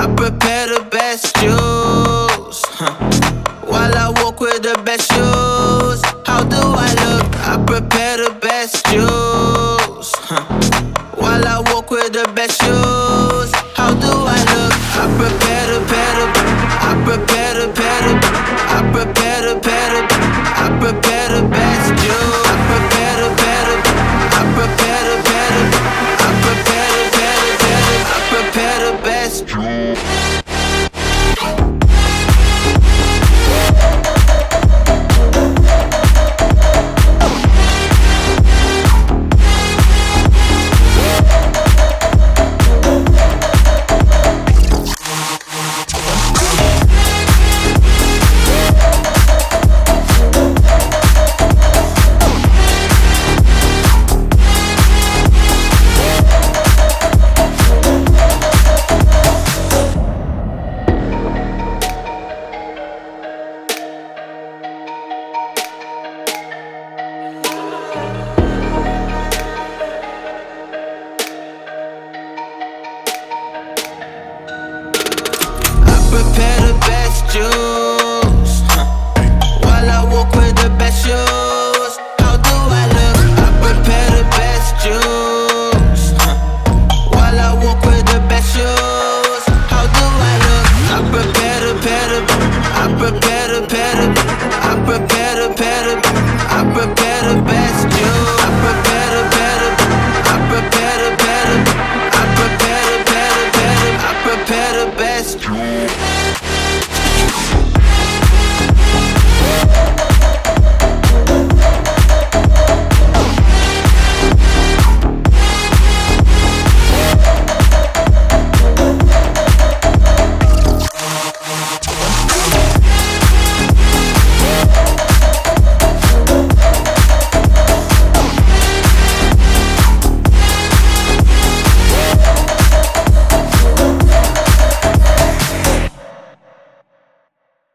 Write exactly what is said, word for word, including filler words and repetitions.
prepare the best juice, huh. While I walk with the best shoes. How do I look? I prepare the best juice, huh. While I walk with the best shoes. How do I look? I prepare the pedal, I prepare the pedal, I prepare the pedal, I prepare the best juice. I prepare the pedal, I prepare the pedal, I prepare the pedal, pedal, I prepare the best juice. Prepare the best juice, huh. While I walk with the best shoes. How do I look? I prepare the best juice, huh. While I walk with the best shoes. How do I look? I prepare the pedal, I prepare the pedal, I prepare the pedal, I prepare the best juice. I prepare the pedal, I prepare the pedal, I prepare the pedal, pedal, I prepare the best juice.